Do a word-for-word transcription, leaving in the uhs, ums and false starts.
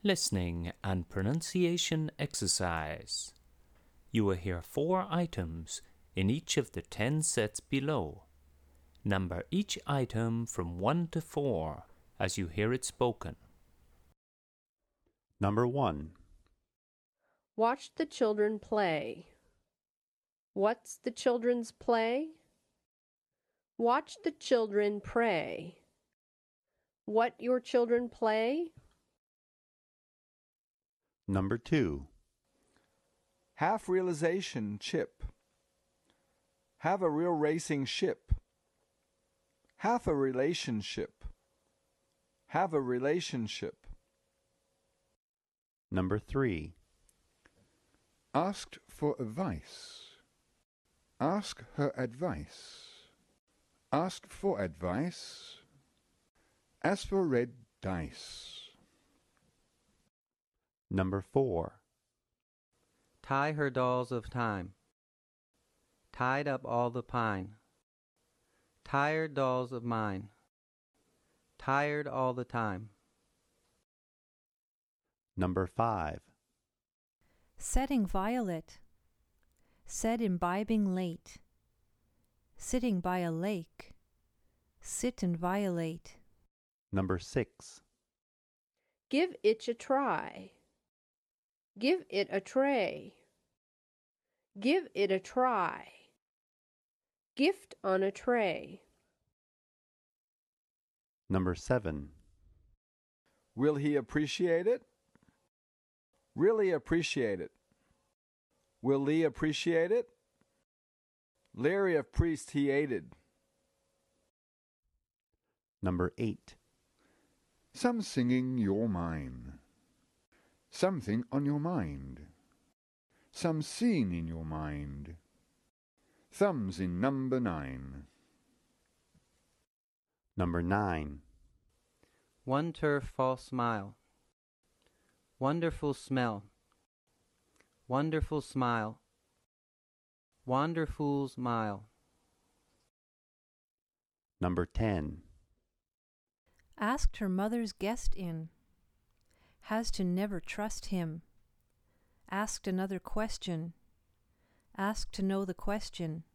Listening and pronunciation exercise. You will hear four items in each of the ten sets below. Number each item from one to four as you hear it spoken. Number one. Watch the children play. What's the children's play? Watch the children pray. What your children play? Number two. Half realization chip. Have a real racing ship. Half a relationship. Have a relationship. Number three. Asked for advice. Ask her advice. Ask for advice. As for red dice. Number four. Tie her dolls of time. Tied up all the pine. Tired dolls of mine. Tired all the time. Number five. Setting violet. Said imbibing late. Sitting by a lake. Sit and violate. Number six. Give itch a try. Give it a tray. Give it a try. Gift on a tray. Number seven. Will he appreciate it? Really appreciate it. Will Lee appreciate it? Larry of Priest he aided. Number eight. Some singing your mine. Something on your mind. Some scene in your mind. Thumbs in number nine. Number nine. One turf false smile. Wonderful smell. Wonderful smile. Wanderfool's mile. Number ten. Asked her mother's guest in. Has to never trust him. Asked another question. Asked to know the question.